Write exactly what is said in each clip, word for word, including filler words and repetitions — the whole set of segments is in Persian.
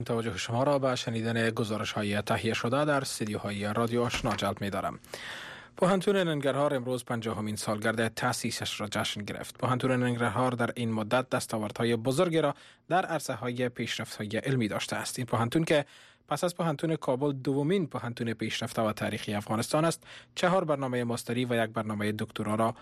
توجه شما را به شنیدن گزارش های تهیه شده در استودیوهای رادیو آشنا جلب می دارم. پوهنتون ننگرهار امروز پنجاهمین سالگرد تأسیسش را جشن گرفت. پوهنتون ننگرهار در این مدت دستاوردهای بزرگی را در عرصه‌های پیشرفت‌های علمی داشته است. این پوهنتون که پس از پوهنتون کابل دومین پوهنتون پیشرفته و تاریخی افغانستان است، چهار برنامه ماستری و یک برنامه دکترا را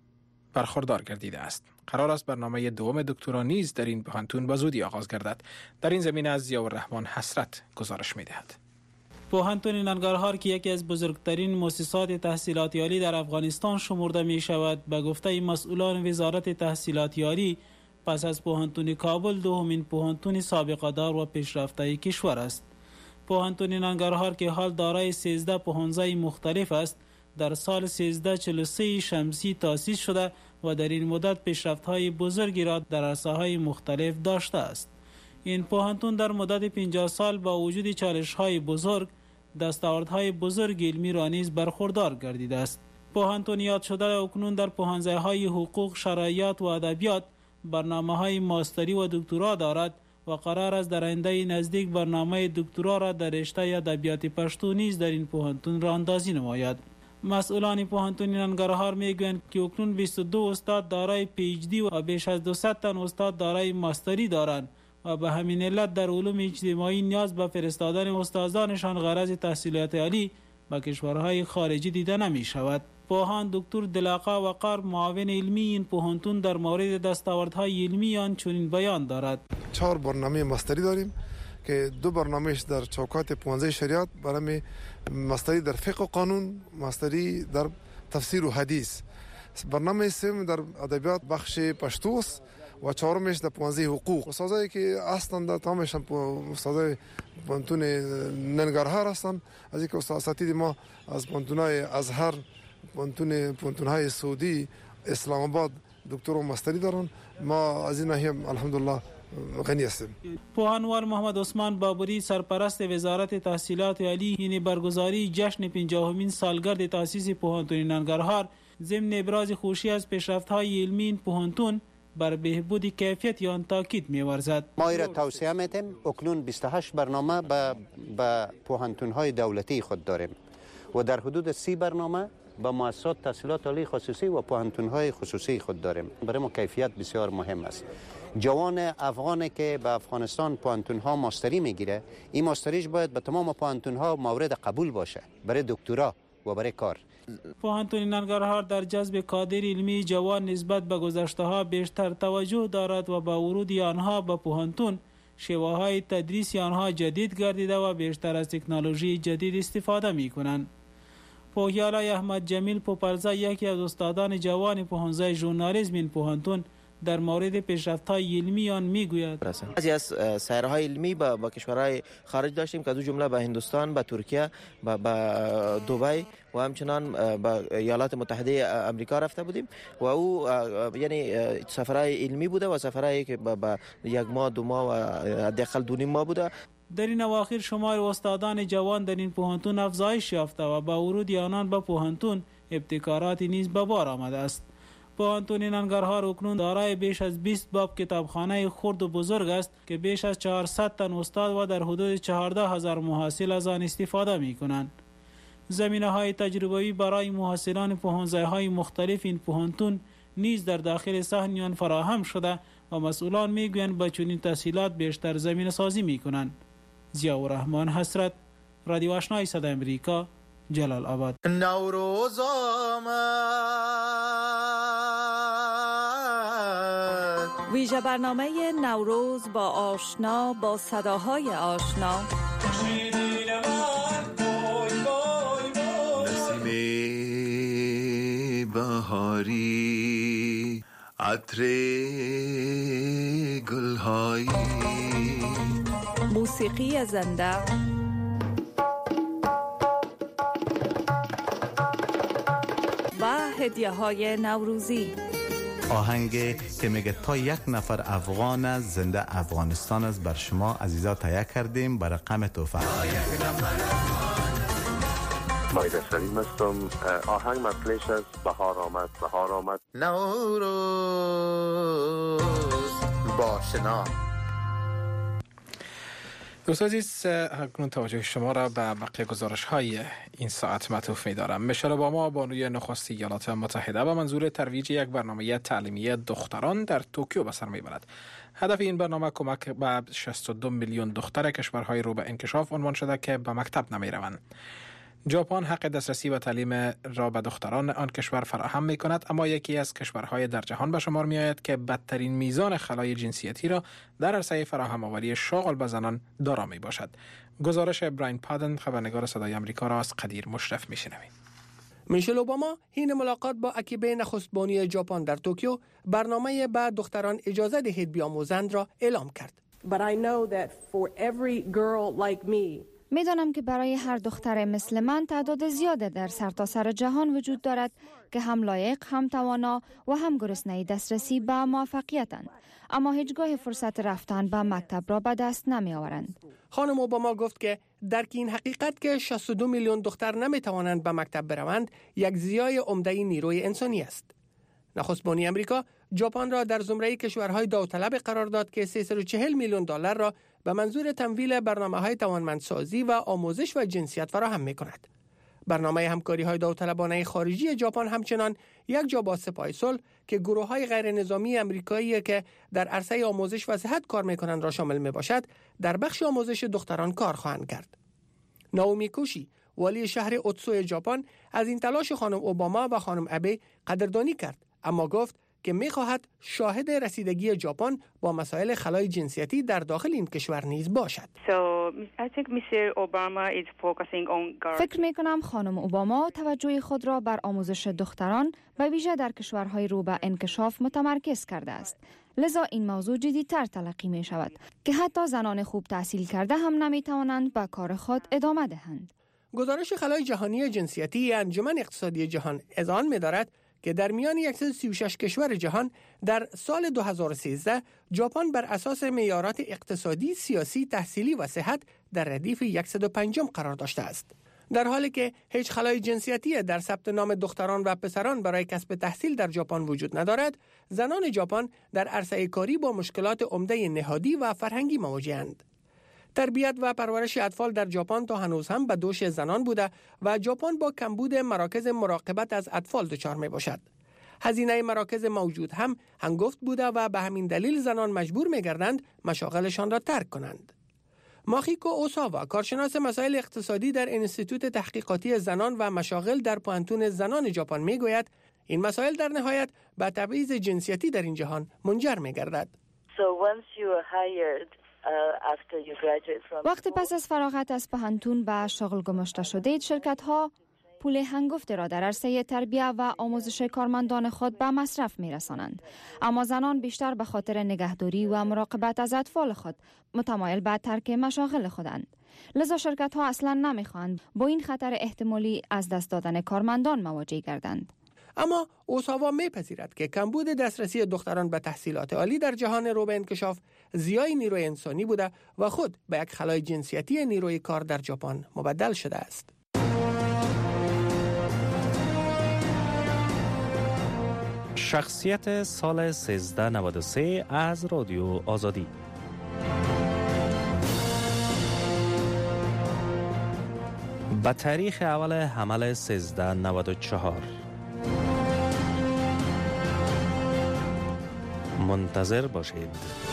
برخوردار گردیده است. قرار است برنامه دوم دکترا نیز در این پوهنتون به زودی آغاز گردد. در این زمینه از ضیاءالرحمن حسرت گزارش می‌دهد. پوهنتون ننگرهار که یکی از بزرگترین مؤسسات تحصیلاتی عالی در افغانستان شمرده می شود، به گفته مسئولان وزارت تحصیلاتی عالی پس از پوهنتون کابل دومین پوهنتون سابقه دار و پیشرفته کشور است. پوهنتون ننگرهار که حال دارای سیزده پوهنځای مختلف است، در سال سیزده چهل و سه شمسی تأسیس شده و در این مدت پیشرفت‌های بزرگی را در عرصه‌های مختلف داشته است. این پوهنتون در مدت پنجاه سال با وجود چالش‌های بزرگ، دستاوردهای بزرگ علمی را نیز برخوردار گردیده است. پوهنتون یاد شده اکنون در پوهنځی‌های حقوق، شرایط و ادبیات برنامه‌های ماستری و دکترا دارد و قرار است در آینده نزدیک برنامه دکترا را در رشته ادبیات پشتو نیز در این پوهنتون راه اندازی نماید. مسئولان پوهنتون ننگرهار میگویند که اکنون بیست و دو استاد دارای پی اچ دی و بیش از دویست تن استاد دارای ماستری دارند و به همین علت در علوم اجتماعی نیاز به فرستادن استادانشان غرض تحصیلات عالی به کشورهای خارجی دیده نمی شود. پوهان دکتر دلاقا وقار معاون علمی این پوهنتون در مورد دستاوردهای علمی آن چنین بیان دارد. چهار برنامه ماستری داریم که دو برنامهش در چوکات پوهنځی شریعت، برنامه ماستری در فقه و قانون، ماستری در تفسیر و حدیث. برنامه سوم در ادبیات بخش پشتو است و چهارمش در پوهنځی حقوق. استادایی که اصلا در تمامش استادای پوهنتون ننگرهار هستند، از اینکه اساتید ما از پوهنتون‌های ازهر، پوهنتون پوهنتون‌های سعودی، اسلام آباد دکتر و ماستری دارن. ما از این ناحیه الحمدلله غنی هستیم. پوهانوار محمد عثمان بابری سرپرست وزارت تحصیلات عالی این برگزاری جشن پنجاهمین سالگرد تأسیس پوهنتون ننگرهار ضمن ابراز خوشی از پیشرفت‌های علمی این پوهنتون بر بهبود کیفیت آن تاکید می‌ورزد. ما را توصیه می‌کنیم اکنون بیست و هشت برنامه به به پوهنتون‌های دولتی خود داریم و در حدود سی برنامه با مؤسسات تحصیلات عالی خصوصی و پوهنتون‌های خصوصی خود داریم. برای ما کیفیت بسیار مهم است. جوان افغانی که به افغانستان پوهنتون‌ها ماستری میگیره، این ماستریش باید به تمام پوهنتون‌ها مورد قبول باشه برای دکترا و برای کار. پوهنتون ننگرهار در جذب کادر علمی جوان نسبت به گذشته‌ها بیشتر توجه دارد و با ورود آنها به پوهنتون شیوه‌های تدریس آنها جدید گردیده و بیشتر از تکنولوژی جدید استفاده می‌کنند. پوهیالای احمد جمیل پوپرزا یکی از استادان جوان پوهنځی ژورنالیسم این پوهنتون در مورد پیشرفت‌های علمی آن میگوید. بعضی از سیرهای علمی با, با کشورهای خارج داشتیم که از جمله به هندوستان، به ترکیه، به دبی و همچنان به ایالات متحده آمریکا رفته بودیم و او یعنی سفرهای علمی بوده و سفرهایی که با یک ماه دو ماه و حداقل دو نیم ماه بوده. در این اواخر شمار استادان جوان در این پوهنتون افزایش یافته و با ورود آنان به پوهنتون ابتکاراتی نیز به بار آمده است. پوهنتون ننگرهار اکنون دارای بیش از بیست باب کتابخانه خرد و بزرگ است که بیش از چهارصد تن استاد و در حدود چهارده هزار محصل از آن استفاده می کنند. زمینه های تجربوی برای محصلان پوهنځی های مختلف این پوهنتون نیز در داخل صحن آن فراهم شده و مسئولان می گویند با چنین تسهیلات بیشتر زمینه سازی می کنند. ضیاءالرحمن حسرت، رادیو آشنای صدای امریکا، جلال آباد. نوروز آمد، ویژه برنامه نوروز با آشنا با صداهای آشنا. نسیم بهاری، عطر گلهایی، موسیقی زنده، و هدیه های نوروزی. آهنگ که میگه تا یک نفر افغان از زنده افغانستان است بر شما عزیزا تهیه کردیم به رقم توفه. مایده سلیم هستم. آهنگ مطلعش از بهار آمد بهار آمد. نوروز با شنا. دوست عزیز، اکنون توجه شما را به بقیه گزارش های این ساعت معطوف می دارم. میشل اوباما بانوی نخست ایالات متحده به منظور ترویج یک برنامه تعلیمی دختران در توکیو به سر می برد. هدف این برنامه کمک به شصت و دو میلیون دختر کشورهای رو به انکشاف عنوان شده که به مکتب نمی روند. ژاپن حق دسترسی به تعلیم را به دختران آن کشور فراهم می کند، اما یکی از کشورهای در جهان به شمار می آید که بدترین میزان خلای جنسیتی را در عرصه فراهم آوری شغل به زنان دارا می باشد. گزارش براین پادن، خبرنگار صدای آمریکا را از قدیر مشرف می شنویم. میشل اوباما حین ملاقات با اکیبه نخست بانی ژاپن در توکیو برنامه به دختران اجازه دهید بیاموزند را اعلام کرد. But I know that for every girl like me میدانم که برای هر دختر مثل من تعداد زیاده در سرتاسر جهان وجود دارد که هم لایق، هم توانا و هم گرسنه دسترسی به موفقیتند، اما هیچگاه فرصت رفتن به مکتب را به دست نمی آورند. خانم اوباما گفت که درک این حقیقت که شصت و دو میلیون دختر نمی توانند به مکتب بروند یک زیای عمده نیروی انسانی است. نخست بانی امریکا ژاپن را در زمره کشورهای داوطلب قرار داد که سیصد و چهل میلیون دلار را به منظور تمویل برنامه‌های توانمندسازی و آموزش و جنسیت فراهم می‌کند. برنامه همکاری‌های داوطلبانه خارجی ژاپن همچنان یک جا با سپاه صلح که گروه‌های غیر نظامی آمریکایی که در عرصه آموزش و صحت کار می‌کنند را شامل می‌باشد، در بخش آموزش دختران کار خواهند کرد. ناومی کوشی، والی شهر اوتسو ژاپن، از این تلاش خانم اوباما و خانم ابه قدردانی کرد، اما گفت که می‌خواهد شاهد رسیدگی ژاپن با مسائل خلای جنسیتی در داخل این کشور نیز باشد. فکر می‌کنم خانم اوباما توجه خود را بر آموزش دختران به ویژه در کشورهای رو به انکشاف متمرکز کرده است. لذا این موضوع جدی‌تر تلقی می‌شود که حتی زنان خوب تحصیل کرده هم نمی‌توانند به کار خود ادامه دهند. گزارش خلای جهانی جنسیتی انجمن اقتصادی جهان اذعان می‌دارد که در میان صد و سی و شش کشور جهان در سال دو هزار و سیزده ژاپن بر اساس معیارات اقتصادی، سیاسی، تحصیلی و صحت در ردیف صد و پنج قرار داشته است. در حالی که هیچ خلای جنسیتی در ثبت نام دختران و پسران برای کسب تحصیل در ژاپن وجود ندارد، زنان ژاپن در عرصه کاری با مشکلات عمده نهادی و فرهنگی مواجه‌اند. تربیت و پرورش اطفال در ژاپن تا هنوز هم به دوش زنان بوده و ژاپن با کمبود مراکز مراقبت از اطفال دچار می باشد. هزینه مراکز موجود هم هنگفت بوده و به همین دلیل زنان مجبور می گردند مشاغلشان را ترک کنند. ماخیکو اوساوا، کارشناس مسائل اقتصادی در انستیتوت تحقیقاتی زنان و مشاغل در پوانتون زنان ژاپن می گوید این مسائل در نهایت به تبعیض جنسیتی در این جهان منجر می گردد. So once you are hired وقتی پس از فراغت از پوهنتون به شغل گماشته شدید، شرکت ها پول هنگفته را در عرصه تربیت و آموزش کارمندان خود به مصرف می رسانند. اما زنان بیشتر به خاطر نگهداری و مراقبت از اطفال خود متمایل به ترک مشاغل خودند. لذا شرکت ها اصلا نمی خواهند با این خطر احتمالی از دست دادن کارمندان مواجه گردند. اما اوساوا میپذیرد که کمبود دسترسی دختران به تحصیلات عالی در جهان رو به انکشاف زیای نیروی انسانی بوده و خود به یک خلای جنسیتی نیروی کار در ژاپن مبدل شده است. شخصیت سال سیزده نود و سه از رادیو آزادی. به تاریخ اول حمل سیزده نود و چهار منتظر باشید.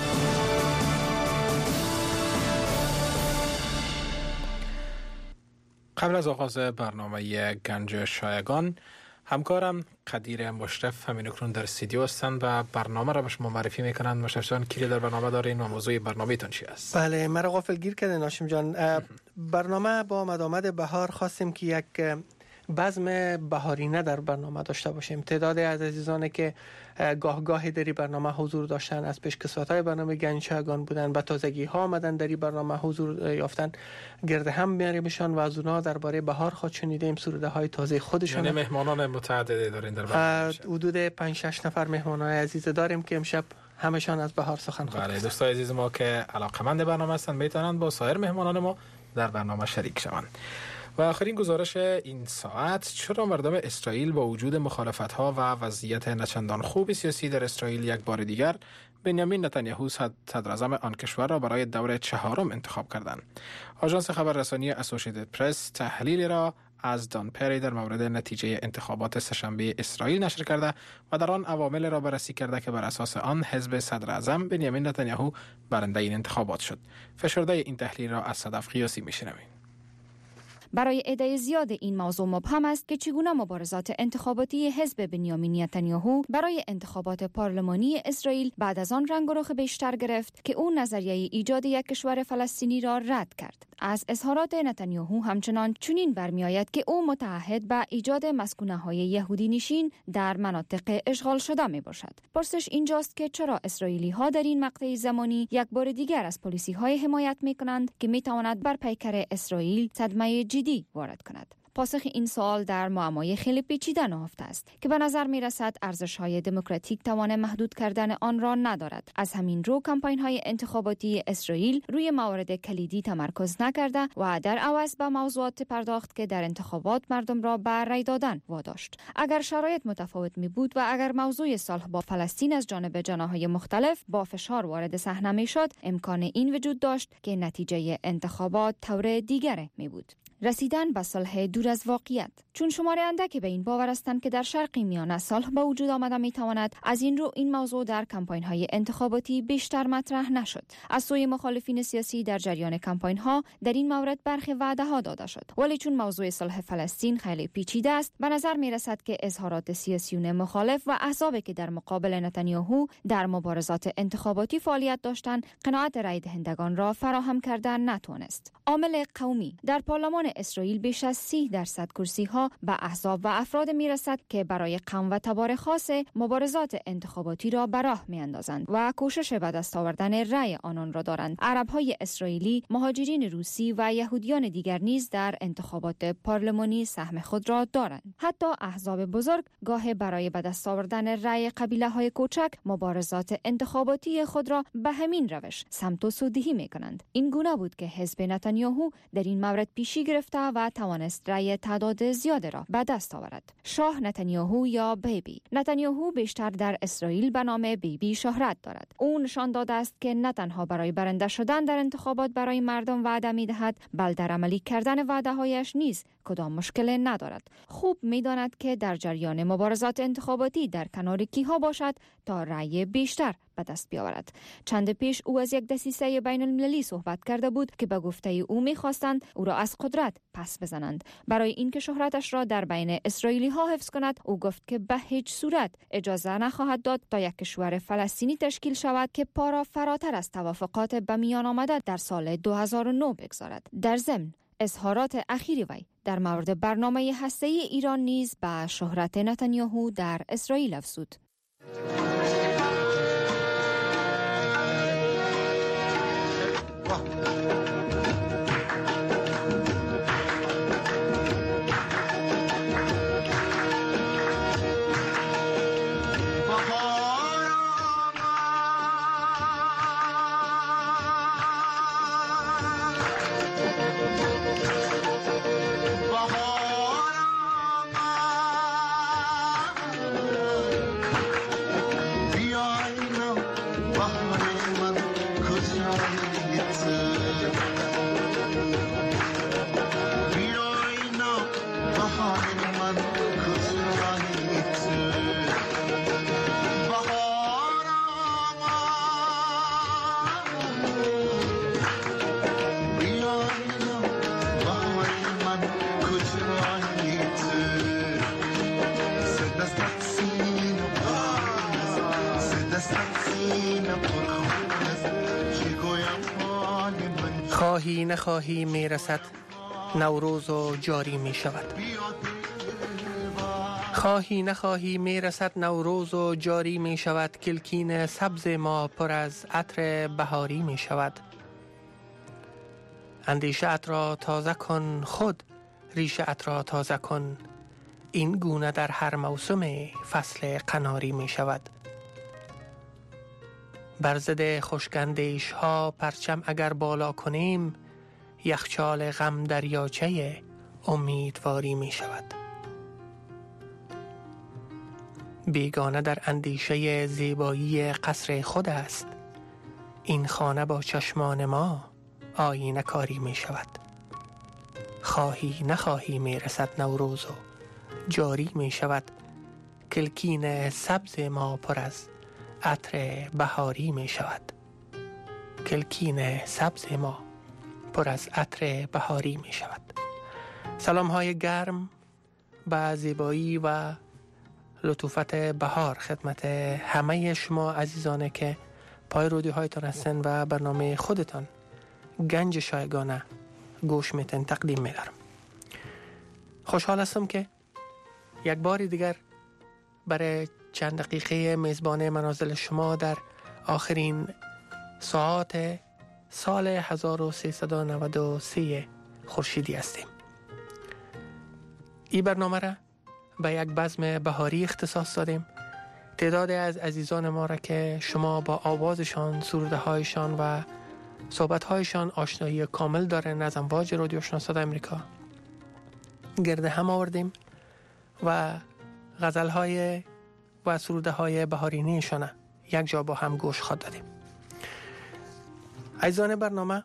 قبل از آغاز برنامه گنج شایگان، همکارم قدیر مشرف همین اکنون در استودیو هستند و برنامه را به شما معرفی میکنند. مشرف جان، کی در برنامه دارین و موضوع برنامه تان چی است؟ بله، مرا غافلگیر کردین هاشم جان. برنامه با مدامت بهار خواستیم که یک بزم بهارینه در برنامه داشته باشیم. تعداد از عزیزانی که گاه گاهی در برنامه حضور داشتن، از پیشکسوت‌های برنامه گنج شایگان بودن، به تازگی ها آمدن در برنامه حضور یافتن، گرد هم میاریمشان و از اونها درباره بهار خود شنیدیم، سروده های تازه خودشون. یعنی مهمانان متعددی دارین در برنامه؟ حدود پنج شش نفر مهمانای عزیز داریم که امشب همشان از بهار سخن خواهند. بله، دوستای عزیز ما که علاقه‌مند برنامه هستند میتونن با سایر مهمانان ما در برنامه شریک شوند. و آخرین گزارش این ساعت، چرا مردم اسرائیل با وجود مخالفت‌ها و وضعیت نچندان خوب سیاسی در اسرائیل یک بار دیگر بنیامین نتانیاهو صدر اعظم آن کشور را برای دور چهارم انتخاب کردند. آژانس خبررسانی اسوسییتد پرس تحلیلی را از دان پری در مورد نتیجه انتخابات سه‌شنبه اسرائیل نشر کرده و در آن عوامل را بررسی کرده که بر اساس آن حزب صدر اعظم بنیامین نتانیاهو برنده این انتخابات شد. فشرده این تحلیل را از صدف قیاسی میشنویم. برای عده زیاد این موضوع مبهم است که چگونه مبارزات انتخاباتی حزب بنیامین نتانیاهو برای انتخابات پارلمانی اسرائیل بعد از آن رنگ و رخ بیشتر گرفت که او نظریه ایجاد یک کشور فلسطینی را رد کرد. از اظهارات نتانیاهو همچنان چنین برمیآید که او متعهد به ایجاد مسکونه‌های یهودی نشین در مناطق اشغال شده می باشد. پرسش اینجاست که چرا اسرائیلی‌ها در این مقطع زمانی یک بار دیگر از پالیسی‌های حمایت می‌کنند که می‌تواند بر پیکر اسرائیل صدمه جدی وارد کند. پاسخ این سوال در معمای خیلی پیچیده نهفته است که به نظر می رسد ارزش‌های دموکراتیک توان محدود کردن آن را ندارد. از همین رو کمپاین‌های انتخاباتی اسرائیل روی موارد کلیدی تمرکز نکرده و در عوض به موضوعات پرداخت که در انتخابات مردم را به رای دادن واداشت. اگر شرایط متفاوت می بود و اگر موضوع صلح با فلسطین از جانب جناح‌های مختلف با فشار وارد صحنه می شد، امکان این وجود داشت که نتیجه انتخابات طور دیگری می بود. رسیدن به صلح دور از واقعیت. چون شمار اندکی به این باور هستند که در شرق میانه صلح به وجود آمده می تواند، از این رو این موضوع در کمپاین های انتخاباتی بیشتر مطرح نشد. از سوی مخالفین سیاسی در جریان کمپاین ها در این مورد برخی وعده ها داده شد، ولی چون موضوع صلح فلسطین خیلی پیچیده است، به نظر می رسد که اظهارات سیاسیون مخالف و احزابی که در مقابل نتانیاهو در مبارزات انتخاباتی فعالیت داشتند قناعت رای دهندگان را فراهم کردن نتوانست. عامل قومی. در پارلمان اسرائیل بیش از سی درصد کرسی ها به احزاب و افراد می رسد که برای قوم و تبار خاص مبارزات انتخاباتی را به راه می اندازند و کوشش به دست آوردن رای آنان را دارند. عرب های اسرائیلی، مهاجرین روسی و یهودیان دیگر نیز در انتخابات پارلمانی سهم خود را دارند. حتی احزاب بزرگ گاه برای به دست آوردن رای قبیله های کوچک مبارزات انتخاباتی خود را به همین روش سمت و سودهی می کنند. این گونه بود که حزب نتانیاهو در این مورد پیشی گرفته و توانست رای تعداد زیاد را به دست آورد. شاه نتانیاهو یا بیبی. نتانیاهو بیشتر در اسرائیل به نام بیبی شهرت دارد. او نشان داده است که نه تنها برای برنده شدن در انتخابات برای مردم وعده می دهد، بل در عملی کردن وعده هایش نیز کدام مشکل ندارد. خوب می داند که در جریان مبارزات انتخاباتی در کنار کیها باشد تا رای بیشتر به دست بیاورد. چند پیش او از یک دسیسه بین المللی صحبت کرده بود که به گفته او می‌خواستند او را از قدرت پس بزنند. برای اینکه شهرتش را در بین اسرائیلی ها حفظ کند، او گفت که به هیچ صورت اجازه نخواهد داد تا یک کشور فلسطینی تشکیل شود که پا را فراتر از توافقات به میان آمده در سال دو هزار و نه بگذارد. در ضمن اظهارات اخیری وی در مورد برنامه هسته‌ای ایران نیز به شهرت نتانیاهو در اسرائیل افزود. خواهی نخواهی می رسد نوروز و جاری می شود. خواهی نخواهی می رسد نوروز و جاری می شود. کلکین سبز ما پر از عطر بهاری می شود. اندیشه ات را تازه کن، خود ریشه ات را تازه کن. این گونه در هر موسم فصل قناری می شود. بر ضد خشکندیش ها پرچم اگر بالا کنیم، یخچال غم دریاچه امیدواری می شود. بیگانه در اندیشه زیبایی قصر خود است. این خانه با چشمان ما آینه کاری می شود. خواهی نخواهی می رسد نوروز و جاری می شود. کلکین سبز ما پر از عطر بهاری می شود. کلکین سبز ما پر از عطر بهاری می شود. سلام های گرم به زیبایی و لطوفت بهار خدمت همه شما عزیزانه که پای رودی هایتان هستن و برنامه خودتان گنج شایگانه گوش میتن تقدیم میدارم. خوشحال هستم که یک بار دیگر برای چند دقیقه میزبان منازل شما در آخرین ساعات سال هزار و سیصد و نود و سه خورشیدی هستیم. این برنامه را به یک بزم بهاری اختصاص دادیم. تعداد از عزیزان ما را که شما با آوازشان، سروده هایشان و صحبت هایشان آشنایی کامل دارن از امواج رادیو آشنا صدای امریکا گرد هم آوردیم و غزل های و سروده های بهارینیشان یک جا با هم گوش خود دادیم. عزیزان برنامه،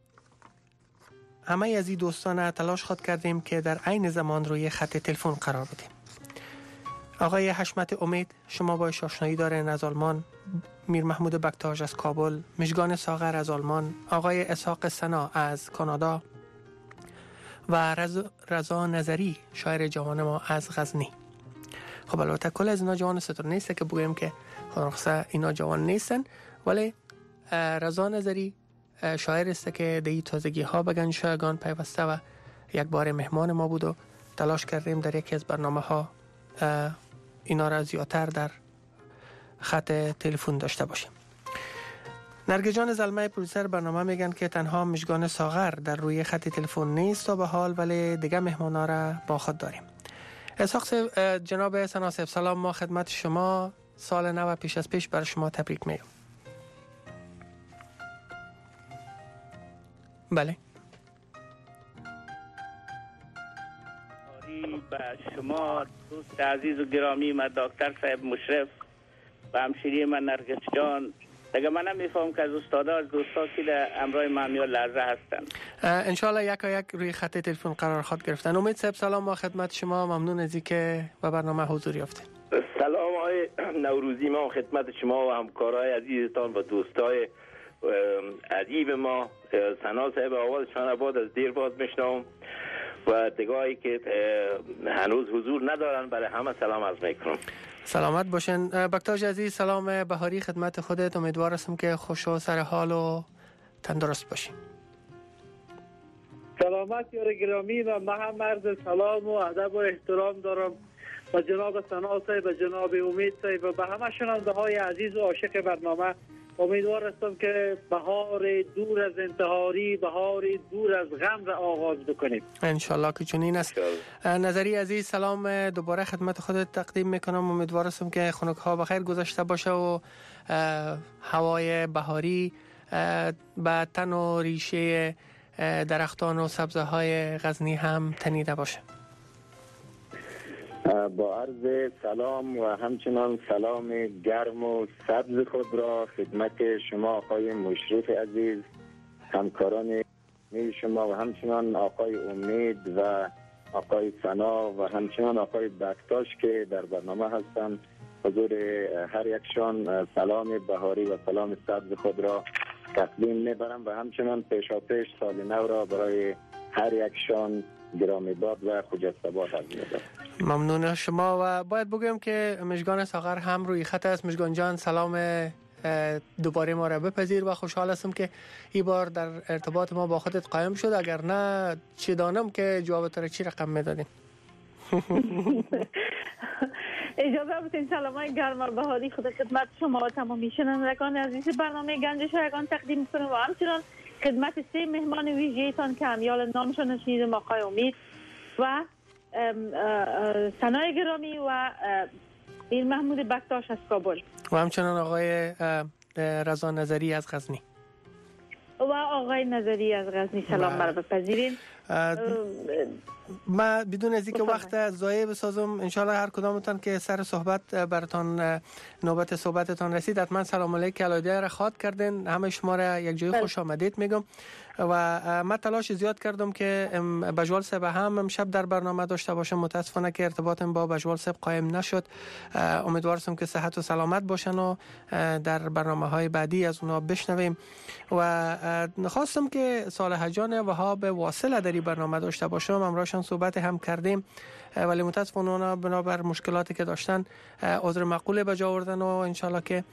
همه از این دوستان تلاش خود کردیم که در عین زمان روی خط تلفن قرار بدیم. آقای حشمت امید شما با آشنایی دارین از آلمان، میر محمود بکتاژ از کابل، مژگان ساغر از آلمان، آقای اسحاق سنا از کانادا و رز... رضا نظری شاعر جوان ما از غزنی. خب البته کل از اینا جوان ستور نیسته که بگویم که خلاصه اینا جوان نیستن، ولی رضا نظری شاعر است که دی تازگی ها به گنج شایگان پیوسته و یک بار مهمان ما بود و تلاش کردیم در یکی از برنامه ها اینا را زیادتر در خط تلفن داشته باشیم. نرگجان زلمه پروډوسر برنامه میگن که تنها مژگان ساغر در روی خط تلفن نیست تا به حال، ولی دیگه مهمانا را با خود داریم. اسحاق جناب سنا صاحب سلام، ما خدمت شما سال نو پیش از پیش برای شما تبریک میگم. بله با شما دوست عزیز و گرامی من دکتر صاحب مشرف و همشیری من نرگس جان، دیگه من نمیفهم که از استادا از دوستا که در امرای مامیال لحظه هستن. انشالله یک یک روی خط تلفن قرار خود گرفتن. امید صاحب سلام با خدمت شما، ممنون از اینکه به برنامه حضور یافتید. سلام آقای نوروزی، ما خدمت شما و همکارای عزیزتان و دوستای عجیب ما. سنا صاحب آوازشان بعد از دیر باز میشنم و دگاهی که هنوز حضور ندارن برای همه سلام عرض میکنم. سلامت باشین. بکتاژ عزیز سلام بهاری خدمت خودت، امیدوار هستم که خوش و سر حال و تندرست باشین. سلامت یار گرامی و من هم عرض سلام و ادب و احترام دارم و جناب سنا صاحب و جناب امید صاحب و به همه شنونده های عزیز و عاشق برنامه. امیدوار هستم که بهار دور از انتحاری، بهار دور از غم را آغاز بکنیم انشالله که چنین است. نظری عزیز سلام دوباره خدمت خودت تقدیم میکنم، امیدوار هستم که خنک ها بخیر گذشته باشه و هوای بهاری به تن و ریشه درختان و سبزه های غزنی هم تنیده باشه. با عرض سلام و همچنان سلام گرم و سبز خود را خدمت شما آقای مشرف عزیز، همکاران شما و همچنان آقای امید و آقای سنا و همچنان آقای بکتاژ که در برنامه هستند، حضور هر یکشان سلام بهاری و سلام سبز خود را تقدیم میبرم و همچنان پیشا پیش سال نو را برای هر یکشان گرامی باد و خجسته باد عرض می‌کنم. ممنون از شما و باید بگویم که مژگان ساغر هم روی خط است. مژگان جان سلام دوباره ما را بپذیر و خوشحال هستم که این بار در ارتباط ما با خودت قایم شد، اگر نه چی دانم که جواب تو را چی رقم میدادیم. اجازه بدین سلامای گرم و بهاری خود خدمت شما و تمامی شنوندگان عزیز برنامه گنج شایگان تقدیم کنم و همچنان خدمت سه مهمان ویژه‌تان که همیال نامشان نشنیدم، آقای امید و سنای گرامی و میر محمود بکتاژ از کابل و همچنان آقای رضا نظری از غزنی. و آقای نظری از غزنی سلام مرا بپذیرین. ما بدون از اینکه وقت ضایع بسازم انشالله هر کدامتان که سر صحبت براتون نوبت صحبتتان رسید حتما سلام علیک علایده را خواد کردین. همه شما را یک جای خوش آمدید میگم و من تلاش زیاد کردم که بجوال صاحب هم امشب در برنامه داشته باشم. متاسفانه که ارتباطم با بجوال صاحب قایم نشد. امیدوارم که صحت و سلامت باشن و در برنامه های بعدی از اونا بشنویم و خواستم که صالح جان وهاب واصل در این برنامه داشته باشم. امروزشان صحبت هم کردیم ولی متاسفانه اونا بنابر مشکلاتی که داشتن عذر معقول به جا آوردن و انشالله که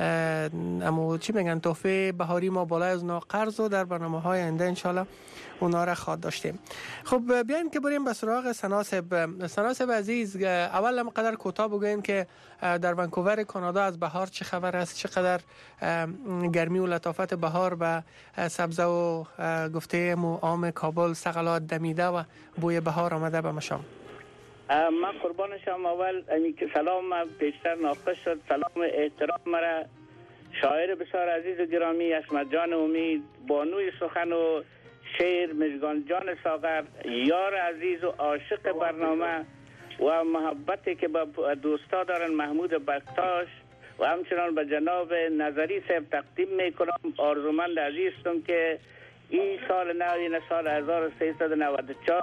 امو چی میگن تحفه بهاری ما بالای از اونا قرض و در برنامه های آینده انشالله اونا را خواد داشتیم. خب بیاین که بریم به سراغ سنا صاحب. سنا صاحب عزیز، اول هم قدر کوتاه بگوین که در ونکوور کانادا از بهار چه خبر است؟ چقدر گرمی و لطافت بهار به سبزه و گفته مو آم کابل سقلات دمیده و بوی بهار آمده به مشام؟ من قربانشم. اول که سلام پیشتر ناقص شد. سلام احترام مرا شاعر بسیار عزیز و گرامی اسمت جان امید، بانوی سخن و شعر مژگان جان ساغر، یار عزیز و عاشق برنامه و محبتی که با دوستا دارن محمود بکتاش و همچنان به جناب نظری صاحب تقدیم میکنم. آرزومند عزیزم که این سال نو این سال هزار و سیصد و نود و چهار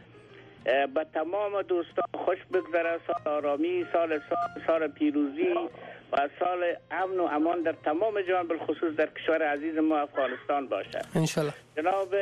به تمام دوستان خوش بگذره. سال آرامی، سال سال, سال پیروزی و سال امن و امان در تمام جهان، بالخصوص در کشور عزیز ما افغانستان باشه انشالله. جناب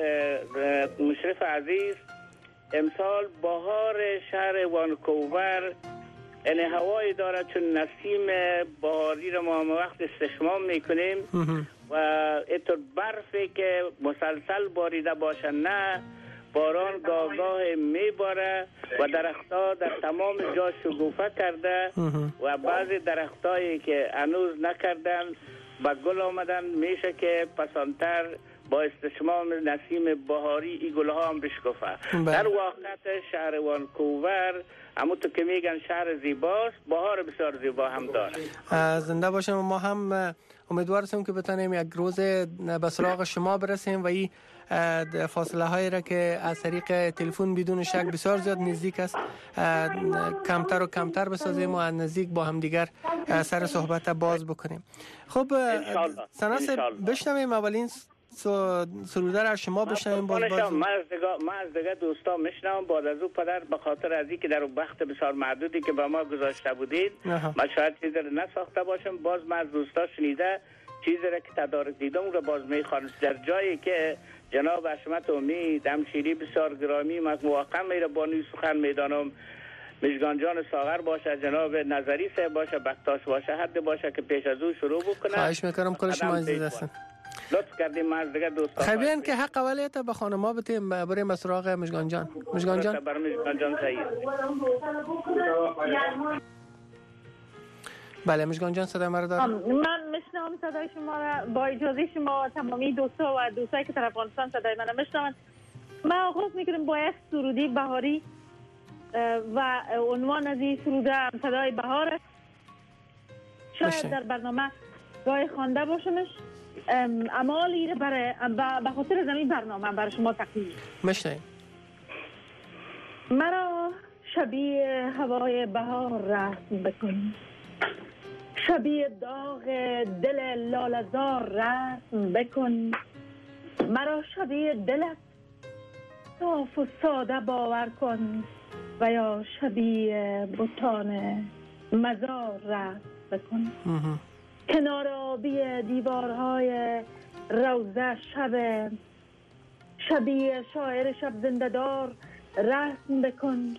مشرف عزیز، امسال بهار شهر وانکوور یعنی هوایی داره چون نسیم بهاری رو ما وقت استشمام میکنیم و اینطور برفی که مسلسل باریده باشه نه، باران گاه گاه میباره و درختها در تمام جا شکوفه کرده و بعضی درختایی که هنوز نکردن به گل آمدن، میشه که پسانتر با استشمام نسیم بهاری این گلها هم بشکفه. در واقعیت شهر وانکوور همونطور که میگن شهر زیباست، بهار بسیار زیبا هم داره. زنده باشم. ما هم امیدوار هستیم که بتونیم یک روز به سراغ شما برسیم و این فاصله هایی را که از طریق تلفن بدون شک بسیار زیاد نزدیک است کمتر و کمتر بسازیم و از نزدیک با هم دیگر سر صحبت باز بکنیم. خب سنا صاحب بشنویم اولین سروده را شما بشنویم. باز باز من از دیگه دوستا میشنوم بعد از او پدر به خاطر از اینکه در وقت بسیار محدودی که به ما گذاشته بودید من شاید چیزی را نساخته باشم. باز من از دوستا شنیده چیزی را که تدارک دیدم رو باز میخوانم. در جایی که جناب حشمت امید همشیری بسیار گرامی من موقع میره بانوی سخن میدانم، مژگان جان ساغر باشه، جناب نظری صاحب باشه، بکتاش باشه، حد باشه که پیش از او شروع بکنه. خواهش میکنم. کل شما عزیز هستن. لطف کردیم من از دیگه دوستا خیلی که حق اولیت به خانما بتیم بریم به سراغ مژگان جان. مژگان جان برای مژگان جان صحیح. بله مژگان جان صدای ما رو دارم. من میشنوم صدای شما را. با اجازه شما تمامی دوستا و دوستایی که در افغانستان صدای من میشنون، من آغاز میکنم با یک سرودی بهاری و عنوان از این سروده هم صدای بهار است. شاید در برنامه گاهی خوانده باشمش، اما لیره برای به خاطر زمین برنامه برای شما تقدیم میشنویم. مرا شبیه هوای بهار رسم بکن، شبیه داغ دل لاله‌زار رسم بکن، مرا شبیه دلت صاف و ساده باور کن و یا شبیه بتان مزار رسم بکن. کنار آبی دیوارهای روضه شب شبیه شاعر شب زنده‌دار رسم بکن،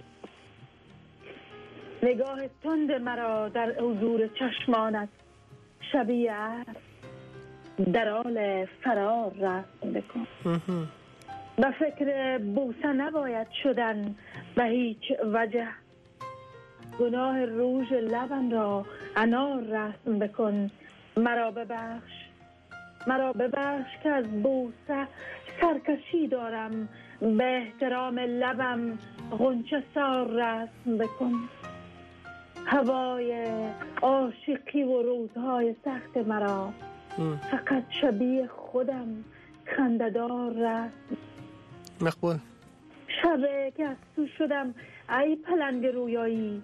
نگاه تند مرا در حضور چشمانت شبیه در حال فرار رسم بکن. به فکر بوسه نباید شدن به هیچ وجه، گناه روژ لبم را انار رسم بکن. مرا ببخش مرا ببخش که از بوسه سرکشی دارم، به احترام لبم غنچه سار رسم بکن. هوای عاشقی و روزهای سخت مرا فقط شبیه خودم خنددار رسم. مقبول. شبه که از تو شدم ای پلنگ رویایی،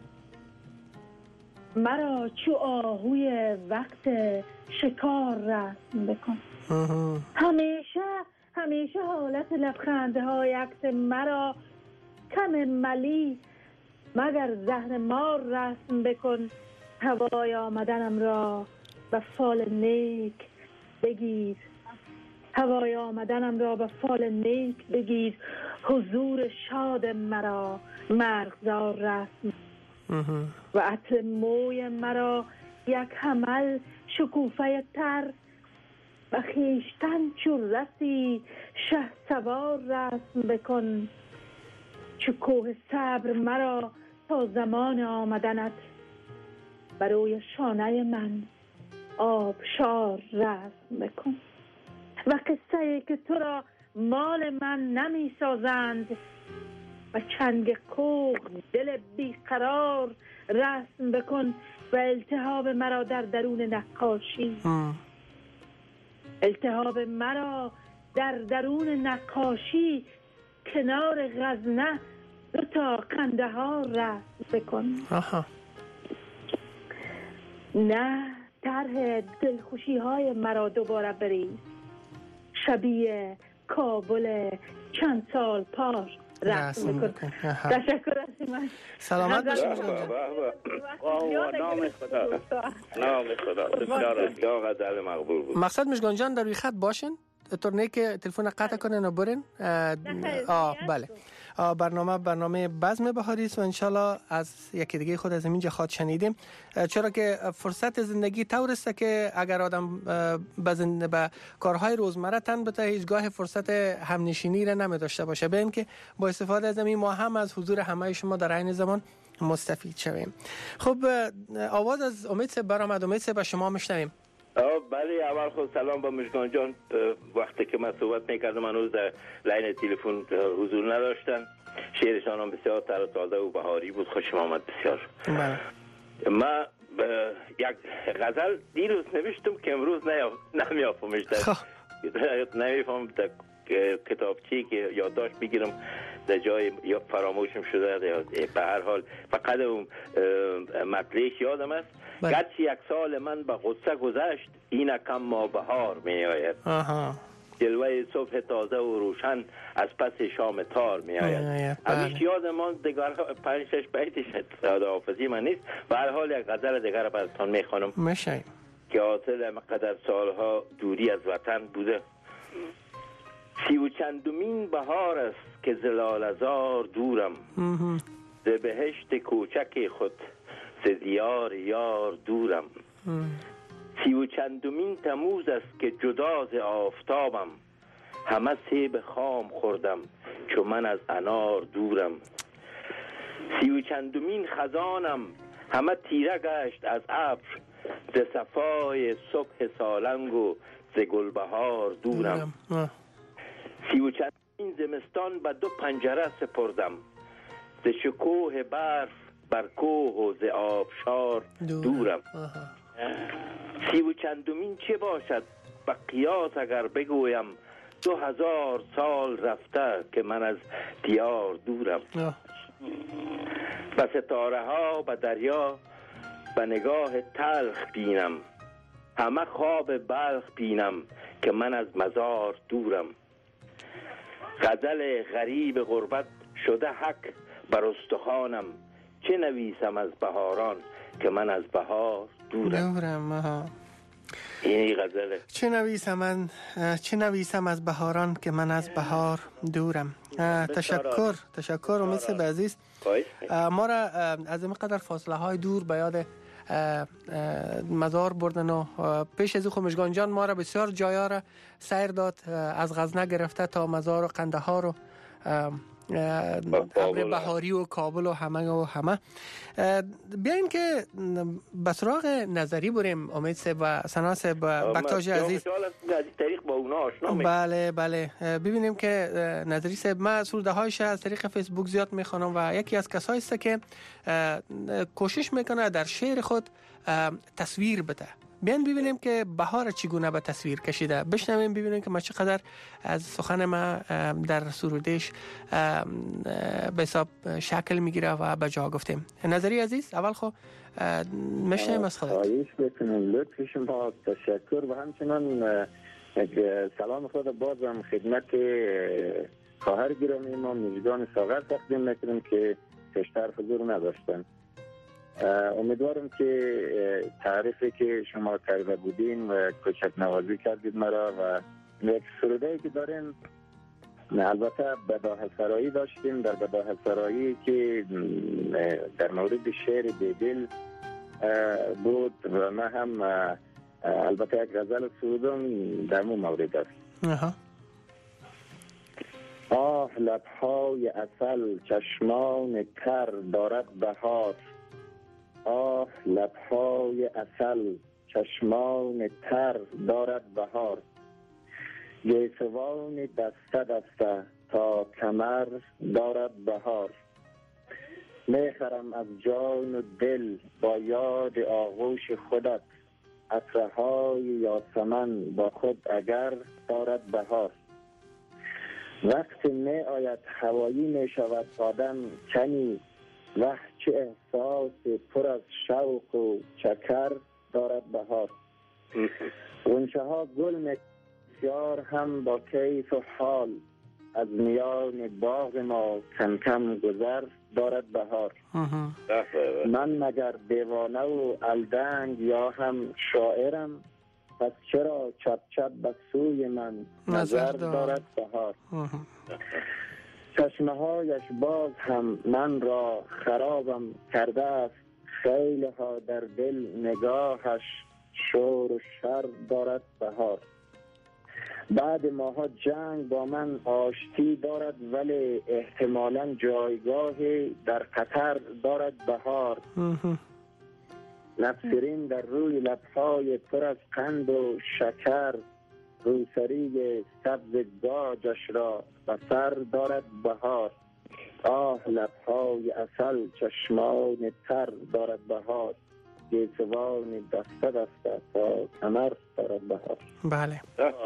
مرا چو آهوی وقت شکار رسم بکن. همیشه همیشه حالت لبخنده های عکس مرا کم ملی مگر زهر مار رسم بکن. هوای آمدنم را به فال نیک بگیر، هوای آمدنم را به فال نیک بگیر، حضور شاد مرا مرغزار رسم و عطر موی مرا یک حمل شکوفه تر، و خیشتن چو رسی شه سوار رسم بکن. چو کوه صبر مرا تا زمان آمدنت، بروی شانه من آبشار رسم بکن. و قصه که تو را مال من نمی سازند، و چنگ کوه دل بیقرار رسم بکن. و التهاب مرا در درون نقاشی، التهاب مرا در درون نقاشی، کنار غزنه دو تا قندهار رسم بکن. آها. نه طرح دلخوشی های مرا دوباره بریز، شبیه کابل چند سال پار رسم بکن. تشکر از من. سلامت باشید. نام خدا نام خدا بسیار بسیار غزل مقبول بود. مقصد مشگان جان در روی خط باشین طور نه که تلفن قطع کنن و برن. آه بله. برنامه برنامه بزم بهاری است و انشالله از یکی دیگه خود از اینجا خواد شنیدیم، چرا که فرصت زندگی طوریسته که اگر آدم به به کارهای روزمره تن بته هیچگاه فرصت همنشینی را نمی داشته باشه، به این که با استفاده از این ما هم از حضور همه شما در عین زمان مستفید شویم. خب آواز از امید سه برآمد. امید سه به شما میشنویم. بله، اول خود سلام با مشگان جان. وقتی که من صحبت میکردم هنوز در لاین تلفن حضور نداشتن. شعرشان هم بسیار تر و تازه و بهاری بود، خوشم آمد بسیار. من یک غزل دیروز نوشتم که امروز نمیافهمش، نمیفهم در کتابچه‌ای که یادداشت میگیرم در جای یا فراموشم شده یا به هر حال فقط اون مطلعش یادم است. گرچه یک سال من به غصه گذشت، این کم ما بهار می آید. جلوه صبح تازه و روشن از پس شام تار می آید. همیش یادمان دیگر پنج شش بیتش حافظی من نیست. به هر حال یک غزل دیگر براتون می خوانم میشه که حاصل مقدر سالها دوری از وطن بوده. سی و چندمین بهار است که ز لاله‌زار دورم، ز بهشت کوچک خود ز دیار یار دورم. سی و چندمین تموز است که جدا ز آفتابم، همه سیب خام خوردم چون من از انار دورم. سی و چندمین خزانم همه تیره گشت از ابر، ز صفای صبح سالنگ و ز گلبهار دورم. سی و چندمین زمستان به دو پنجره سپردم، ز شکوه برف بر کوه و ز آبشار دورم. سی و چندمین چه باشد به قیاس اگر بگویم، دو هزار سال رفته که من از دیار دورم. به ستاره ها به دریا به نگاه تلخ بینم، همه خواب بلخ بینم که من از مزار دورم. غزل غریب غربت شده حک بر استخوانم، چه نویسم از بهاران که من از بهار دورم. دورم. این غزله. چه نویسم من چه نویسم از بهاران که من از بهار دورم. تشکر تشکر امید سه عزیز. ما را از این قدر فاصله های دور به یاد مزار بردن و پیش از خود مشگان جان ما را بسیار جایا را سیر داد، از غزنه گرفته تا مزار و قندهار و ابر بهاری و کابل و همه و همه. بیاین که به سراغ نظری بریم امید سه و سنا سه و بکتاج عزیز. بله بله ببینیم که نظری سه من سروده هایش از طریق فیسبوک زیاد میخوانم و یکی از کسایی است که کوشش میکنه در شعر خود تصویر بده، بیان ببینیم که بهار چگونه به تصویر کشیده. بشنویم ببینیم که ما چقدر از سخن ما در سرودش به حساب شکل میگیره و به جا گفتیم. نظری عزیز، اول خو میشنویم از خودت. خواهش میکنم، لطف شما، تشکر. و همچنان سلام خود بازم خدمت خواهر گرامی ما میزبان ساغر تقدیم میکنم که پیشتر حضور نداشتن. امیدوارم که تعریفی که شما کرده بودین و کوچک نوازی کردید مرا و یک سروده‌ای که دارین، البته بداهه سرایی داشتیم. در بداهه سرایی که در مورد شعر بیدل بود و من هم البته یک غزل سرودم در مو مورد است. آه لبهای عسل چشمان تر دارد بهار، آه لبهای عسل چشمان تر دارد بهار، گیسوان دسته دسته تا کمر دارد بهار، میخرم از جان و دل با یاد آغوش خودت، عطرهای یاسمن با خود اگر دارد بهار. وقتی می آید هوایی می شود آدم کنی، وقت چه احساس پر از شوق و چکر دارد بهار. غنچه ها گل می بسیار هم با کیف و حال، از میان باغ ما کم کم گذر دارد بهار. من مگر دیوانه و الدنگ یا هم شاعرم، پس چرا چپ چپ به سوی من نظر دارد بهار. چشمه هایش باز هم من را خرابم کرده است، خیلی ها در دل نگاهش شور و شر دارد بهار. بعد ماها جنگ با من آشتی دارد، ولی احتمالاً جایگاهی در قطر دارد بهار. نفسرین در روی لبهای پر از قند و شکر، روسری سبز گاجش را به سر دارد بهار. آه لبهای عسل چشمان تر دارد بهار، گیسوان دسته دسته تا کمر دارد بهار. بله.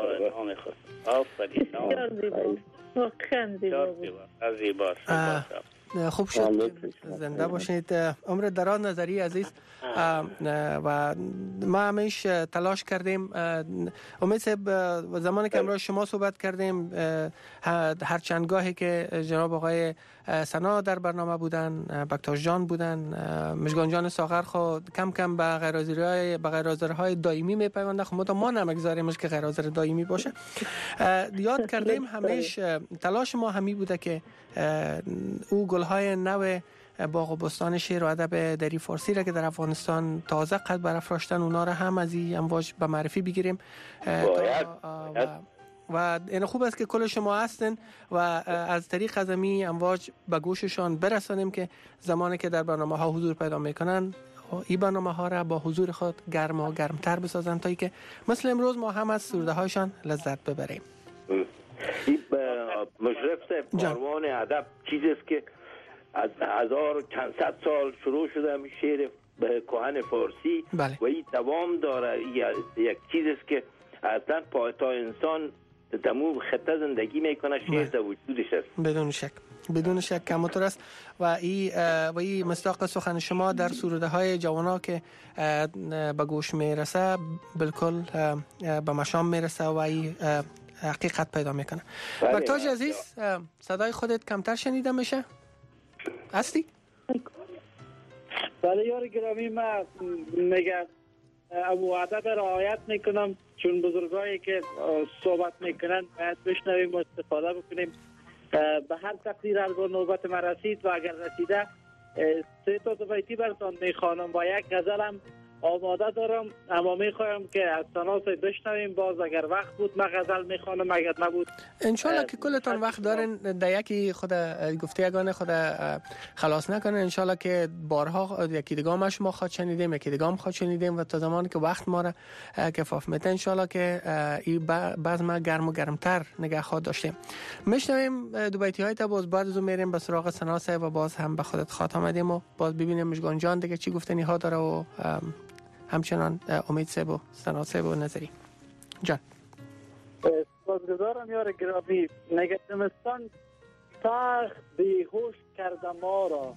خوب شد، زنده باشید، عمر دراز. نظری عزیز، و ما همیش تلاش کردیم، امید صاحب زمانی که امروز شما صحبت کردیم، هر چندگاهی که جناب آقای سنا در برنامه بودن، بکتاش جان بودن، مژگان جان ساغر خو کم کم به غیرحاضری‌های به غیرحاضرهای دائمی میپیونده. خب ما نمیگذاریمش که غیرحاضر دائمی باشه. یاد کردیم همیش تلاش ما همی بوده که او گل‌های نو باغ و بستان شعر و ادب دری فارسی را که در افغانستان تازه قد برافراشتن، اونا را هم از این امواج به معرفی بگیریم. و و این خوب است که کل شما هستن و از طریق از امی امواج به گوششان برسانیم که زمانی که در برنامه ها حضور پیدا میکنن، این برنامه ها را با حضور خود گرم و گرمتر بسازن تا ای که مثل امروز ما هم از سروده هایشان لذت ببریم. این مشرف کاروان ادب چیزی است که از هزار و چند صد سال شروع شده، همین شعر کهن فارسی. بله. و این دوام داره. یک چیزی است که اصلا تا انسان تمام خطه زندگی میکنه، شعر در وجودش است. بدون شک، بدون شک کمتر است. و این و این مصداق سخن شما در سروده های جوانا که به گوش میرسه بالکل به مشام میرسه و این حقیقت پیدا میکنه. بکتاش عزیز، صدای خودت کمتر شنیده میشه؟ هستی؟ بله یار گرامی، من میگه ابو ادب رعایت میکنم، چون بزرگایی که صحبت میکنن باید بشنویم و استفاده بکنیم. به هر تقدیر هر نوبت من رسید و اگر رسیده سه تا بیتی براتون میخوانم و یک غزلم آماده دارم، اما میخوایم که از سناس بشنویم. باز اگر وقت بود من غزل میخوانم، اگر نبود انشالله که کلتون وقت دارن در یکی خود گفته یگانه خود خلاص نکنه. انشالله که بارها یکی دیگه شما خواهد شنیدیم، یکی دیگه هم خواهد شنیدیم و تا زمانی که وقت ما را کفاف میده انشالله که این بعض ما گرم و گرمتر نگه خواهد داشتیم. میشنویم دو بیتی های تا باز بعد از اون میریم به سراغ سناس و باز هم به خودت خاتم آمدیم و باز ببینیم مژگان جان دیگه چی گفتنی ها داره و همچنان امید صاحب و سنا صاحب و نظری جان. سپاسگزارم یار گرامی. نگه زمستان سخت بیهوش کرده ما را،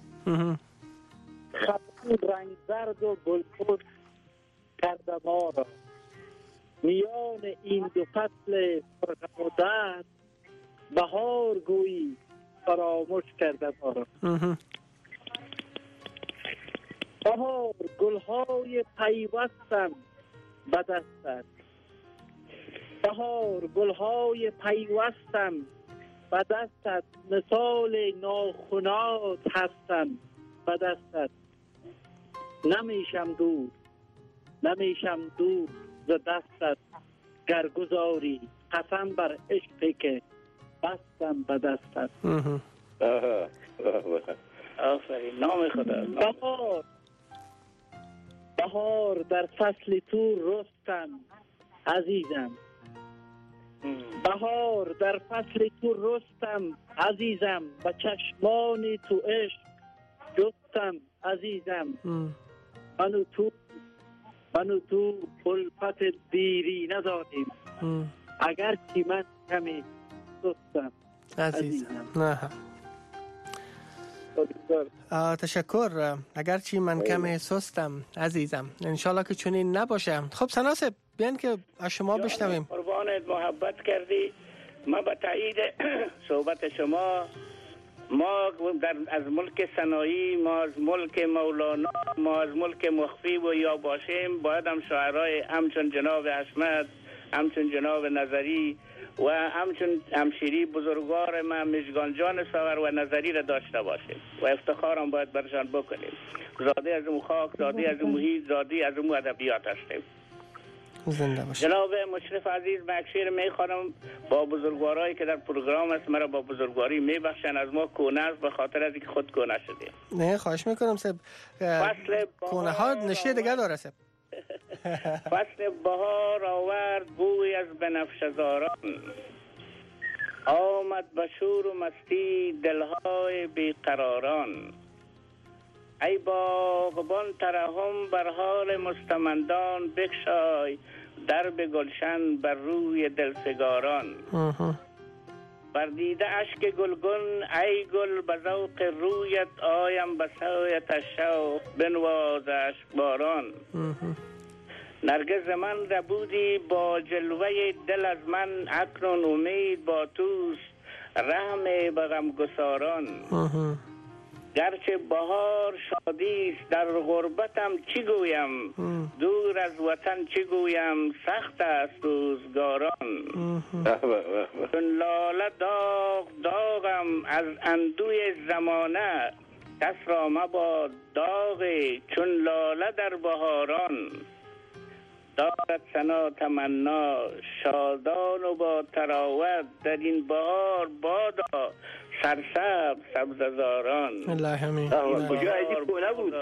خطان رنگ زرد و گلپشت کرده ما را، میان این دو فصل پرغم و درد بهار گویی فراموش کرده ما را. بهار گلهای پیوستم به دستت، بهار گلهای پیوستم به دستت، مثال ناخنات هستم به دستت. نمیشم دور نمیشم دور ز دستت، گر گذاری قسم بر عشقی که بستم به دستت. آفرین، نام خدا. بهار بهار در فصل تو رستم عزیزم، بهار در فصل تو رستم عزیزم، به چشمان تو عشق جستم عزیزم. من و تو من و تو الفت دیری نداریم، اگر که من کمی سستم عزیزم. نه تشکر. اگرچه من کمی سستم عزیزم، انشالله که چنین نباشه. خب سنا صاحب بیان که از شما بشنویم. قربانت، محبت کردی. ما به تایید صحبت شما، ما در از ملک سنایی، ما از ملک مولانا، ما از ملک مخفی و یا باشیم، باید هم شاعرای همچون جناب حشمت، همچون جناب نظری و همچون همشیری بزرگوار ما مژگان جان ساغر و نظری را داشته باشیم و افتخارم باید برشان بکنیم. زاده از اون خاک، زاده از اون محیط، زاده از اون ادبیات هستیم. زنده باشید. جناب مشرف عزیز، من شعر میخوانم با بزرگوارایی که در پروگرام است، مرا با بزرگواری میبخشن. از ما کونه است به خاطر از اینکه خود کونه شدیم. نه خواهش میکنم صاحب. فصل کونه ها نشه دیگه داره صاحب. فصل بهار آورد بوی از بنفشه‌زاران، آمد به شور و مستی دلهای بیقراران. ای باغبان ترحم بر حال مستمندان، بگشای درب گلشن بر روی دلفگاران. بر دیده اشک گلگون ای گل به ذوق رویت، آیم به سویت شوق بنواز اشک باران. نرگس من ربودی با جلوه دل از من، اکنون امید با توست رحم به غمگساران. گرچه بهار شادیست در غربتم چی گویم، دور از وطن چی گویم، سخت است روزگاران. چون لاله داغ داغم از اندوی زمانه، کس را مباد داغی چون لاله در بهاران. دارد سنا تمنا شادان و با تراوت، در این بهار بادا سرسبز سبززاران. الله امین. کجا ایدی کونه بود؟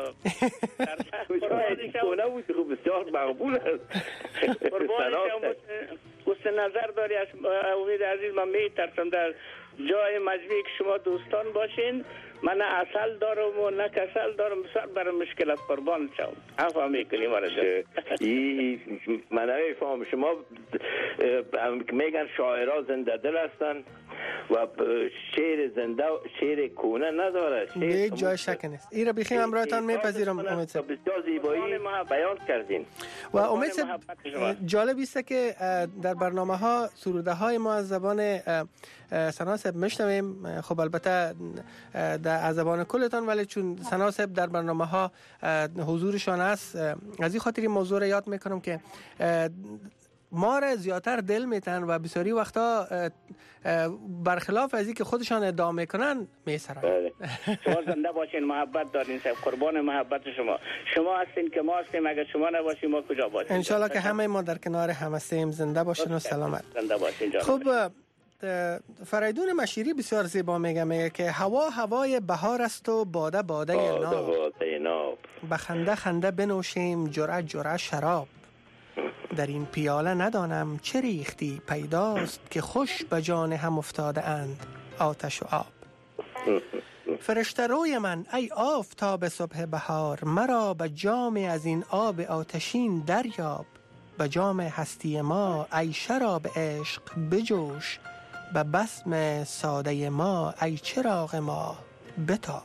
کجا ایدی کونه بود؟ خوب بسیار مقبول است. قربانش گوست نظر داری از امید عزیز. من میترسم در جای مجموعی که شما دوستان باشین، من نه اصل دارم و نه کسل دارم، بسیار برای مشکل از قربان شم. افا میکنی مرا جا من نمیفهم. شما میگن شاعرها زنده دل هستن و شعر زنده شعر کونه نداره. به جای شک نیست. این را بخیم امرایتان میپذیرم. امید صاحب بسیار زیبایی بیان کردین و امید صاحب جالب است که در برنامه ها سروده های ما از زبان سنا صاحب میشنویم. خب البته از زبان کلتان، ولی چون سنا صاحب در برنامه ها حضورشان است، از این خاطر این موضوع را یاد میکنم که ما را زیادتر دل میتن و بسیاری وقتا برخلاف از این که خودشان ادعا میکنن میسرن. شما زنده باشین، محبت دارین صاحب، قربان محبت شما. شما هستین که ما هستیم، اگر شما نباشین ما کجا باشیم؟ انشالله که همه ما در کنار هم هستیم. زنده باشین و سلامت. زنده باشین جان. خب فریدون مشیری بسیار زیبا میگه میگه که هوا هوای بهار است و باده باده ناب، به خنده خنده بنوشیم جرعه جرعه شراب. در این پیاله ندانم چه ریختی، پیداست که خوش به جان هم افتاده اند آتش و آب. فرشته روی من ای آفتاب صبح بهار، مرا به جام از این آب آتشین دریاب. به جام هستی ما ای شراب عشق بجوش، به بسم ساده ما ای چراغ ما بتاب.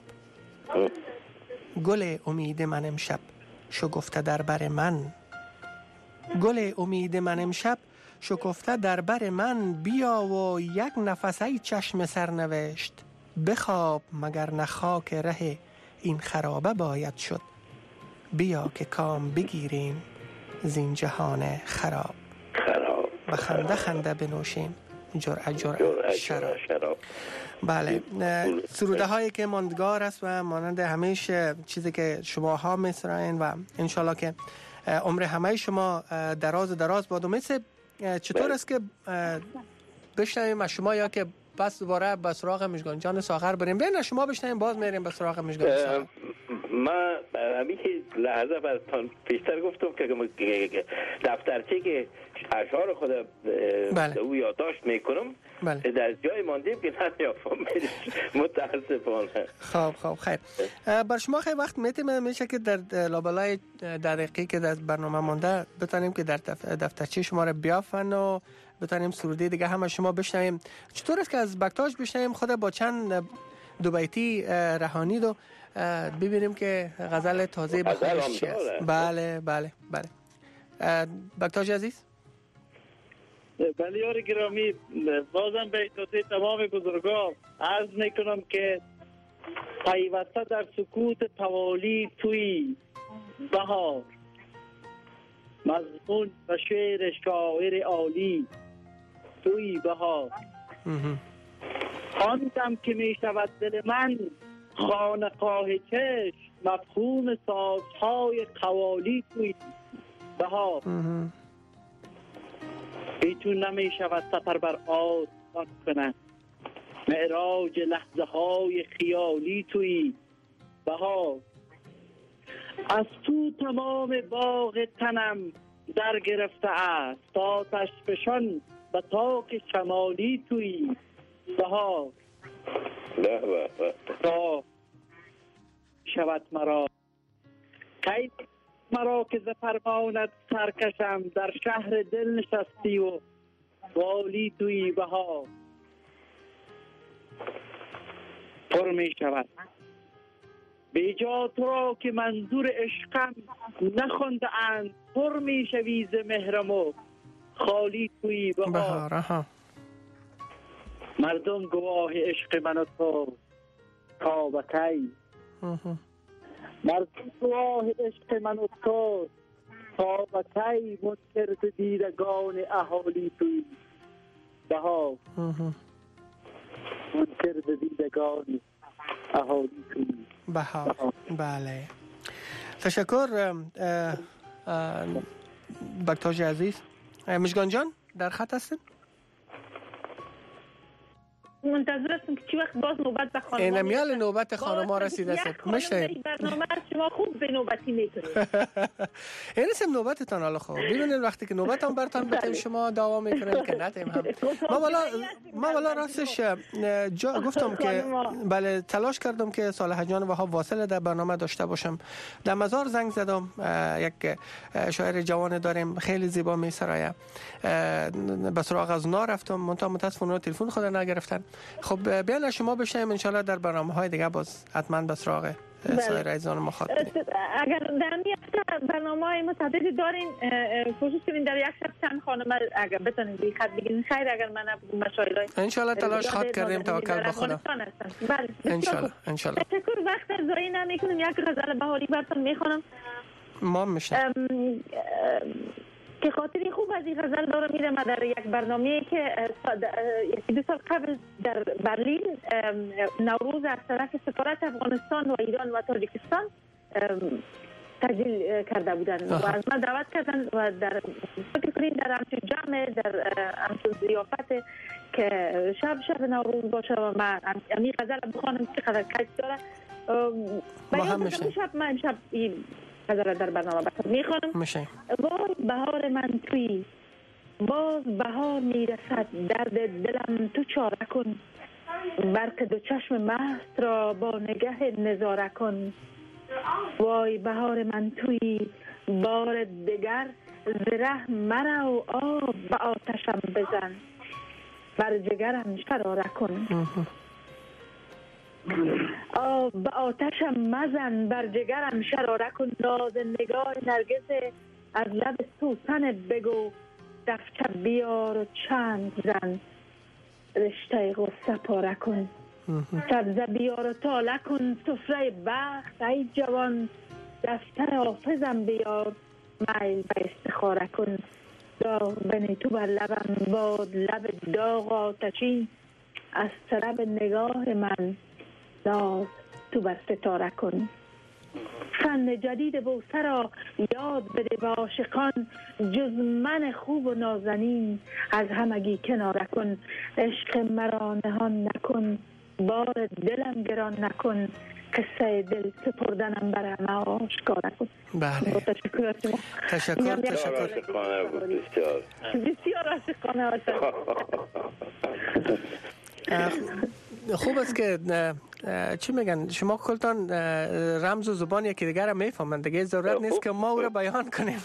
گل امید من امشب شکفته در بر من، گل امید من امشب شکفته در بر من. بیا و یک نفس ای چشم سرنوشت بخواب، مگر نه خاک ره این خرابه باید شد. بیا که کام بگیریم زین جهان خراب، خراب به خنده خنده بنوشیم جرعه جرعه شراب. شراب. بله، سروده هایی که ماندگار است و مانند همیشه چیزی که شما ها میسرائین و انشالله که عمر همه شما دراز و دراز باد. و مثل چطور است که بشنویم از شما یا که بس دوباره به سراغ مژگان جان ساغر بریم؟ بین شما بشنویم باز میریم به سراغ مژگان ساغر. ما همین لحظه براتون پیشتر گفتم که دفترچه که اشعار خود بله. او یادداشت میکنم بله. در جای ماندیم که نمیافم متاسفانه. خب خب خیر، بر شما خیلی وقت میتیم میشه که در لابلای دقیقی که در برنامه مانده بتانیم که در دفترچه شما رو بیافن و بتانیم سروده دیگه هم شما بشنویم. چطور است که از بکتاج بشنویم خود با چند دو بیتی رهانید و ببینیم که غزل تازه بخورش چی است؟ بله بله بله. بکتاج عزیز. بله یار گرامی، بازم به اطاعت تمام بزرگان عرض میکنم که پیوسته در سکوت توالی توی بهار، مضمون و شعر شاعر عالی توی بهار. خواندم که می شود دل من خانقاه چشم، مفهوم سازهای قوالی توی بهار. بیتون نمی شود سفر بر آسمان کنن، معراج لحظه های خیالی توی بهار. از تو تمام باغ تنم در گرفته است، آتش فشان به تاک شمالی توی بهار. تا شود مرا کی مرا که ز فرمانت سرکشم، در شهر دل نشستی و والی توی بهار. پر می شود بیجا تو را که منظور عشقم نخونده اند، پر می شوی ز مهرم و خالی توی بهار. مردم گواه عشق من و تو تا به کی، مردم گواه عشق من و تو تا به کی، منکر ز دیدگان اهالی توی بهار. منکر ز دیدگان اهالی توی بهار. بله، تشکر بکتاج عزیز. مژگان جان در خط هستیم؟ منتظر هستم که چی وقت باز نوبت به خانم این میال نوبت خانم ها رسیده است. مشتاق برنامه شما خوب به نوبتی میکنید. این اسم نوبتتان حالا خوب ببینید وقتی که نوبتام براتون بتیم شما دعوا میکنید که نتیم هم. ما والا ما والا راستش جا گفتم که بله تلاش کردم که صالح جان وهاب واصل در برنامه داشته باشم. در مزار زنگ زدم، یک شاعر جوان داریم خیلی زیبا میسرایه، به سراغ از اونا رفتم، منتها متاسفانه تلفن خود نگرفتن. خب بیان شما بشیم ان شاءالله در برنامه‌های دیگه باز حتما به سراغ سایر عزیزان ما خواهد بریم. اگر در این هفته برنامه‌های متعددی دارین، کوشش کنین در یک شب چند خانم اگر بتونین بی خط بگین خیر، اگر من مشاهده ان شاءالله تلاش خواهد کردیم، توکل به خدا. بله ان شاءالله ان شاءالله. تشکر، وقت ضایع نمی‌کنم، یک غزل بهاری براتون میخونم. ما میشه که خاطری خوب از این غزل دارم. میرم در یک برنامه که یکی دو سال قبل در برلین نوروز از طرف سفارت افغانستان و ایران و تاجیکستان تسجیل کرده بودن و از من دعوت کردن و در فکر کنید در همچون جمع در همچون ضیافت که شب شب نوروز باشه و من همین غزل بخوانم که قدر کج داره. با هم میشه شب من شب این غزل در برنامه بخوام میخوانم. میشه باز بهار من توی، باز بهار میرسد، درد دلم تو چاره کن. برق دو چشم مست را با نگه نظاره کن. وای بهار من توی بار دگر، زره مرا و آب به آتشم بزن، بر جگرم شراره کن. آب به آتشم مزن، بر جگرم شراره کن. ناز نگاه نرگس از لب سوسن بگو، دفتر بیار و چند زن، رشته غصه پاره کن. سبزه بیار و تاله کن، سفره بخت ای جوان، دفتر حافظم بیار، میل به استخاره کن. داغ بنی تو بر لبم باد، لب داغ آتشین، از طرب نگاه من ناز تو بر ستاره کن. فن جدید بوسه را یاد بده به عاشقان، جز من خوب و نازنین از همگی کناره کن. عشق مرا نهان نکن، بار دلم گران نکن، قصه دل سپردنم بر همه آشکاره کن. بله. تشکر از شما. تشکر تشکر. بسیار بسیار عاشقانه. خوب است که چی میگن شما کلتان رمز و زبان یکی دیگر را میفهمند، دیگه ضرورت نیست که ما او را بیان کنیم.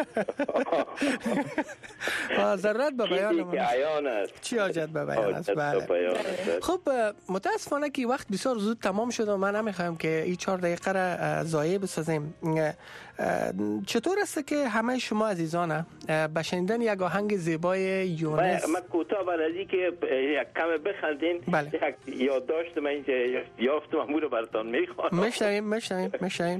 ضرورت به بیان است. چی حاجت به بیان است. بله. خب متاسفانه که وقت بسیار زود تمام شد و من نمیخوایم که این چهار دقیقه را ضایع بسازیم. چطور است که همه شما عزیزان به شنیدن یک آهنگ زیبای یونس، من کوتاه برای که یک کم بخندین، بله. یک یادداشت من یافتم امور رو براتون میخوانم. میشنویم میشنویم میشنویم.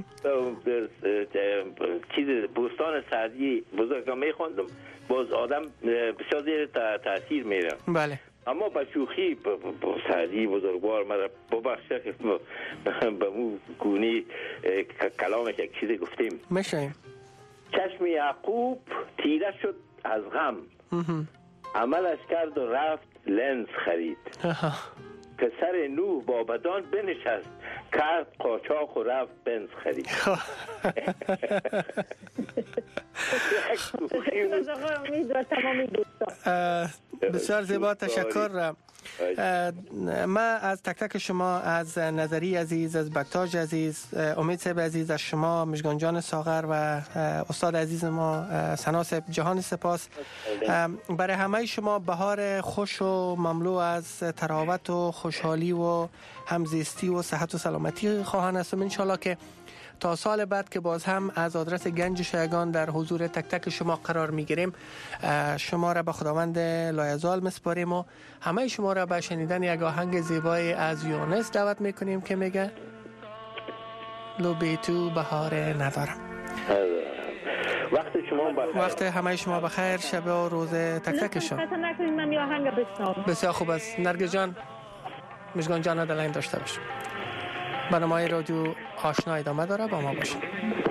چیز بوستان سعدی بزرگ میخوندم، باز آدم بسیار زیر تاثیر میره. بله. اما با شوخی با سعدی بزرگوار مرا ببخشه که به اون گونی کلامش یک چیزی گفتیم. میشنویم. چشم یعقوب تیره شد از غم، عملش کرد و رفت لنز خرید. پسر نوح با بدان بنشست، کرد قاچاق و رفت بنز خرید. بسیار زیبا، تشکر. ما از تک تک شما، از نظری عزیز، از بکتاج عزیز، امید صاحب عزیز، از شما مشگان جان ساغر و استاد عزیز ما ثنا صاحب جهان سپاس. برای همه شما بهار خوش و مملو از تراوت و خوشحالی و همزیستی و صحت و سلامتی خواهان هستم ان شاءالله که تا سال بعد که باز هم از آدرس گنج شایگان در حضور تک تک شما قرار میگیریم. شما را به خداوند لایزال مسپاریم و همه شما را به شنیدن یک آهنگ زیبای از یونس دعوت میکنیم که میگه لو تو بهار ندارم. وقت شما بخیر. وقت همه شما بخیر، شب و روز تک تکشون. بسیار خوب است. نرگس جان، مشگان جان دلین داشته باش. برنامه رادیو آشنا ادامه داره، با ما باشید.